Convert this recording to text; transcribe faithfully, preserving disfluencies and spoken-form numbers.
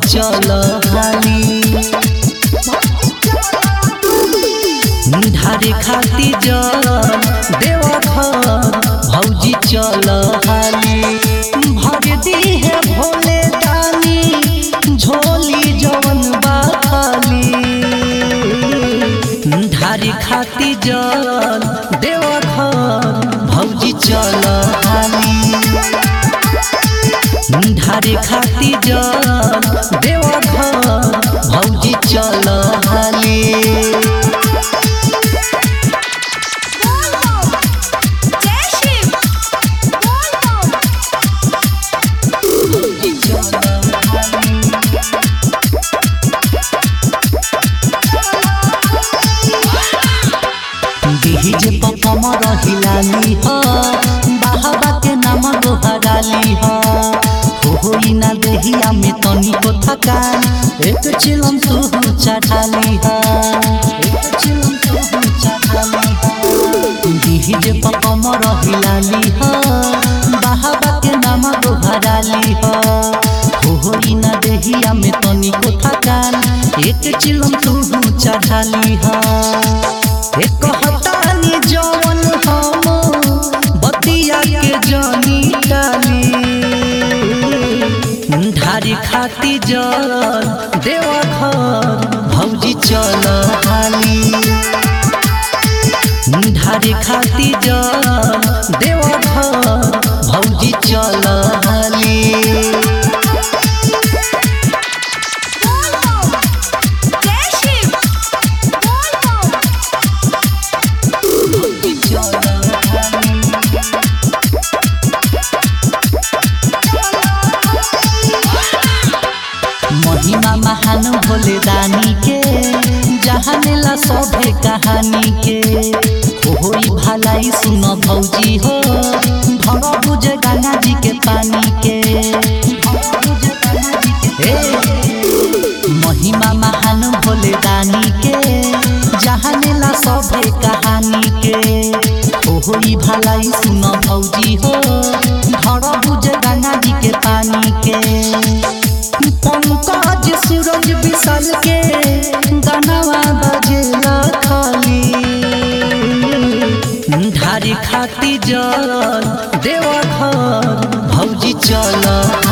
चल हाली ढारे खाती जल देवघर भौजी चल हाली भर दी है भोले दानी झोली जवन बाली ढारे खाती जल देवघर भौजी चल हाली ढारे खाती जल देवघर भौजी चल हाली डीजे पर कमर हिलाली ह बाबा के नाम दोहराली ह होई ना देहिया में तनिको थकान एक चिलम तू चढ़ाली ह एक चिलम तू चढ़ाली ह डीजे पर कमर हिलाली ह बाबा के नाम दोहराली ह होई ना देहिया में तनिको थकान एक चिलम तू चढ़ाली ह एक हतानी जवन हम बतिया के जानी डाली ढारी खाती जल देवघर भौजी चल हाली ढारी खाती जल देवघर भौजी चल हाली महिमा महान भोले दानी के जहानेला सभे कहानी के होई भलाई सुन भौजी हो धर बुझे गंगा जी के पानी के ए महिमा महान भोले दानी के जहानेला सभे कहानी के होई भलाई सुन भौजी हो धर बुझे गंगा जी के पानी के पंकज सूरज विशाल के गानावा बजेला खाली ढारी खाती जल देवघर भौजी चल